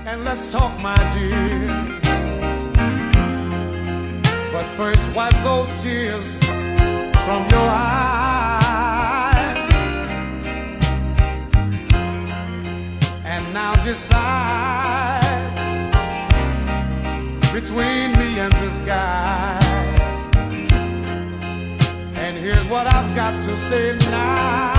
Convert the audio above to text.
and let's talk, my dear. But first wipe those tears from your eyes, and now decide between me and this guy. And here's what I've got to say now.